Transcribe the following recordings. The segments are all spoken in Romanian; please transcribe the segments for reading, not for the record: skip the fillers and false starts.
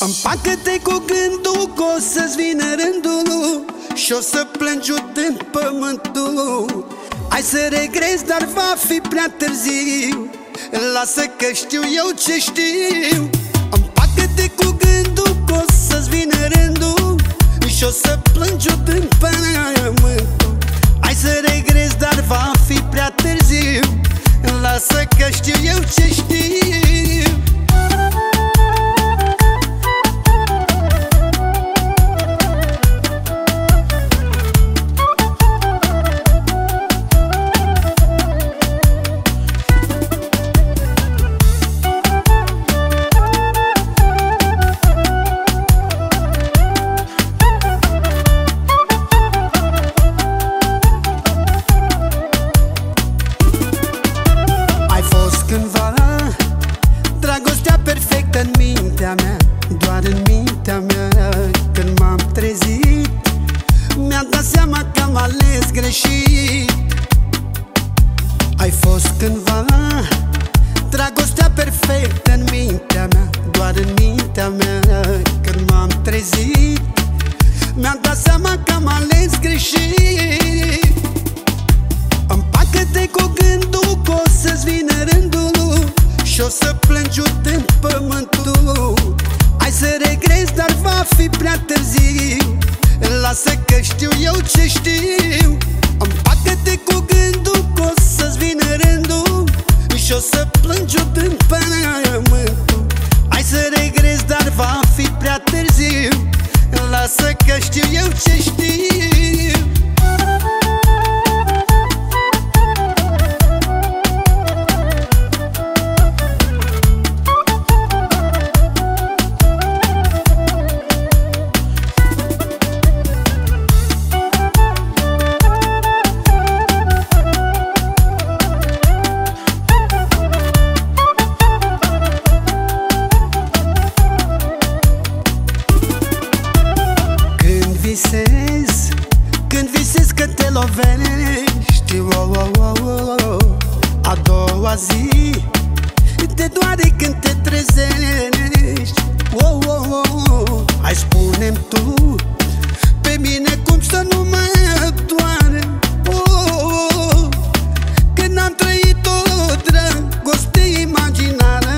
Împacă-te cu gândul că o să-ți vină rândul și o să plângi udând pământul. Ai să regrezi, dar va fi prea târziu. Lasă că știu eu ce știu. Împacă-te cu gândul că o să-ți vină rândul și o să plângi udând pământul. Ai să regrezi, dar va fi prea târziu. Lasă că știu eu ce știu. Dragostea perfectă în mintea mea, doar în mintea mea. Când m-am trezit, mi-am dat seama că am ales greșit. Ai fost cândva dragostea perfectă în mintea mea, doar în mintea mea. Când m-am trezit, mi-am dat seama că am ales greșit. Împacă-te cu gândul că o să-ți vină rândul și o să plângi udând pământul. Ai să regrezi, dar va fi prea târziu. Lasă că știu eu ce știu. Împacă-te cu gândul că o să-ți vină rândul și o să plângi udând pământul. Ai să regrezi, dar va fi prea târziu. Lasă că știu eu ce știu. Când visezi că te lovești, a doua zi te doare când te trezești. Hai spune-mi tu pe mine cum să nu mă doare, când am trăit o dragoste imaginară.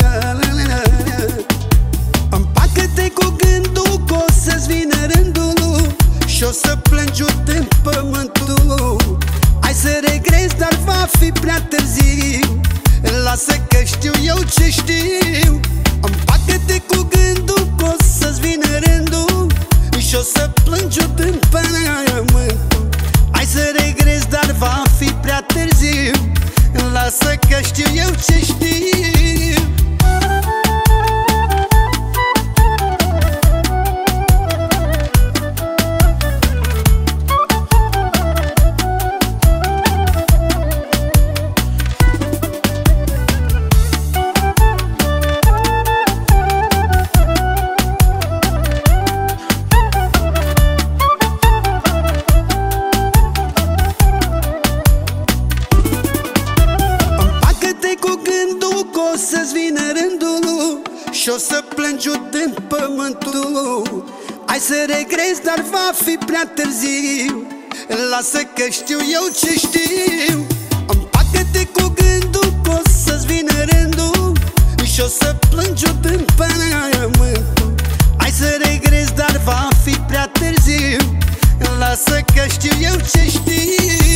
Împacă-te cu gândul că o să-ți vină rândul și o să plângi udând pământul. Ai să regrezi, dar va fi prea târziu. Lasă că știu eu ce știu. Împacă-te cu gândul că o să-ți vină rândul și o să plângi udând pământul. Ai să regrezi, dar va fi prea târziu. Lasă că știu eu ce știu. O să-ți vină rândul și o să plângi udând pământul. Ai să regrezi, dar va fi prea târziu. Lasă că știu eu ce știu. Împacă-te cu gândul că o să-ți vină rândul și o să plângi udând pământul. Ai să regrezi, dar va fi prea târziu. Lasă că știu eu ce știu.